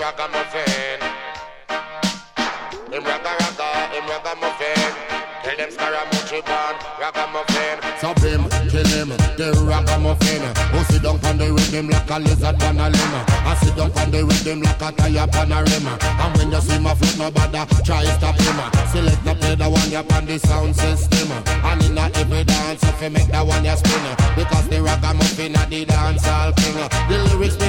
ragamuffin. Him ragamuffin. Tell them Scaramucci born ragamuffin. So him, kill him, the ragamuffin. Who sit down on the rhythm like a lizard on a limb. I sit down on the rhythm like a tire on a rim. And when you see my foot, nobody try stop him. Select the play the one you on the sound system. And in every dance, if you make that one you spin. Because the ragamuffin are the dance all king. The lyrics